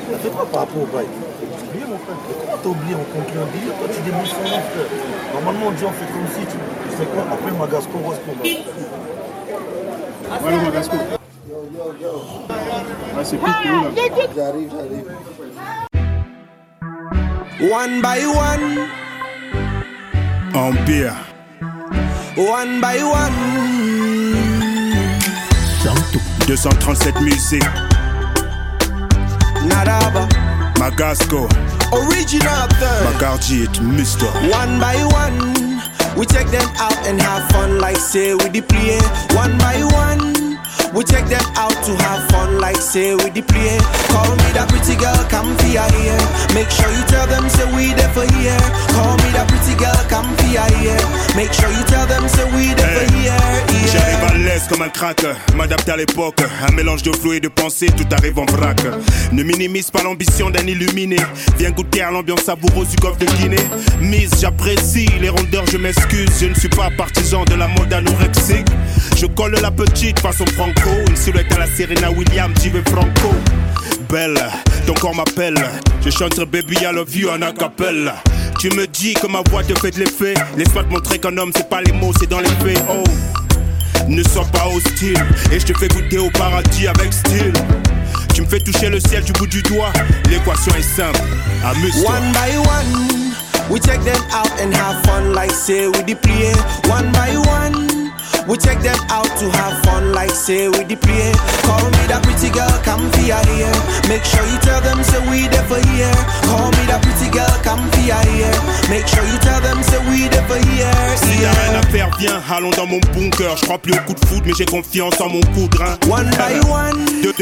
Fais-toi par rapport au bail. T'as oublié mon frère. Comment t'as oublié? On conclut un billet, toi tu démontres son nom, frère. Normalement on dit on fait comme si tu sais quoi, après Magasco, Rosco. Voilà Magasco. Ah, c'est plus que là. J'arrive. One by one. Empire. One by one. 237 musiques. Nadaba. Magasco. Original third. Magardi et Mister. One by one. We take them out and have fun like say we the play. One by one. We take them out to have fun like say we the play. Call me that pretty girl, come for your ear. Make sure you tell them say we there for here. Call me that pretty girl, come for your ear. Make sure you tell them say we there for here. J'arrive à l'aise comme un crack, m'adapte à l'époque. Un mélange de flow et de pensée, tout arrive en vrac. Ne minimise pas l'ambition d'un illuminé. Viens goûter à l'ambiance savoureuse du golfe de Guinée. Mise, j'apprécie les rondeurs, je m'excuse. Je ne suis pas partisan de la mode anorexique. Je colle la petite façon franco. Une silhouette à la Serena Williams, j'y vais franco. Belle, ton corps m'appelle. Je chanterai Baby I Love You en acapella. Tu me dis que ma voix te fait de l'effet. Laisse-moi te montrer qu'un homme c'est pas les mots, c'est dans les faits. Oh, ne sois pas hostile. Et je te fais goûter au paradis avec style. Tu me fais toucher le ciel du bout du doigt. L'équation est simple, amuse-toi. One by one, we take them out and have fun like say we the play. One by one, we take them out to have fun like say we the play. Call me that pretty girl, come for your ear. Make sure you tell them say we there for here. Call me that pretty girl, come for your ear. Make sure you tell them say we there for here. S'il y a rien à faire, viens, allons dans mon bunker. Je crois plus au coup de foot, mais j'ai confiance en mon poudre. One by one.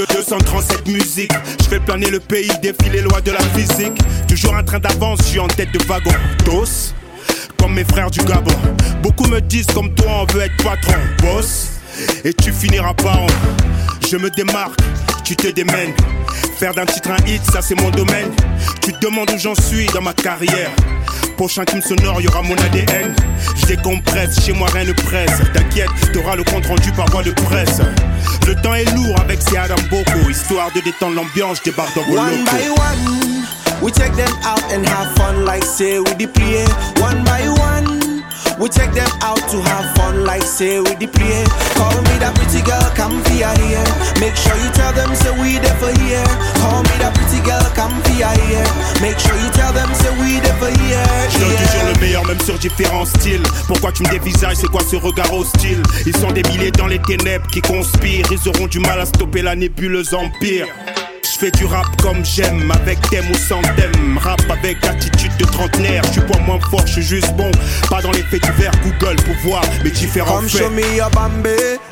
237 musiques. Je fais planer le pays, défier les lois de la physique. Toujours un train d'avance, je suis en tête de wagon. Dos, comme mes frères du Gabon. Beaucoup me disent comme toi on veut être patron, boss. Et tu finiras par en. Je me démarque, tu te démènes. Faire d'un titre un hit, ça c'est mon domaine. Tu te demandes où j'en suis dans ma carrière. Prochain qui me sonore, y'aura mon ADN. Je décompresse, chez moi rien ne presse. T'inquiète, t'auras le compte rendu par voie de presse. Le temps est lourd avec ces Adam Boko. Histoire de détendre l'ambiance, je débarque dans vos locaux. One by one, we take them out and have fun like say we the play. One by one, we take them out to have fun like say we the play. Call me that pretty girl, come for your ear. Make sure you tell them say we there for here. Call me that pretty girl, come for your ear. Make sure you tell them say we there for here. Je donne toujours le meilleur même sur différents styles. Pourquoi tu me dévisages, c'est quoi ce regard hostile? Ils sont des milliers dans les ténèbres qui conspirent. Ils auront du mal à stopper la nébuleuse empire. Je fais du rap comme j'aime, avec thème ou sans thème. Rap avec attitude de trentenaire. Je suis pas moins fort, je suis juste bon. Pas dans les faits divers, Google pour voir mes différents Come faits. show me your Bambi,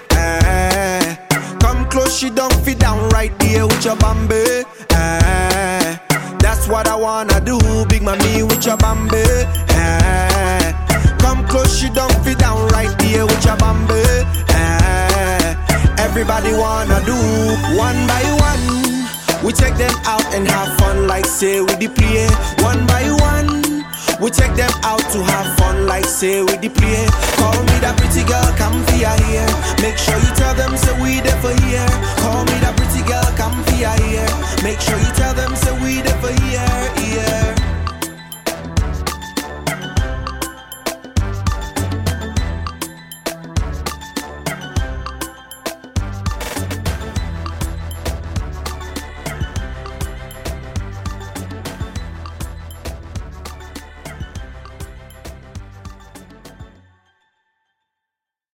Come close, she don't fit down right there with your Bambi, That's what I wanna do, big mommy with your Bambi, Come close, she don't fit down right there with your Bambi, Everybody wanna do one by one. We take them out and have fun like say we the play. One by one, we take them out to have fun like say we the play. Call me that pretty girl, come for your ear. Make sure you tell them say we there for here. Call me that pretty girl, come for your ear. Make sure you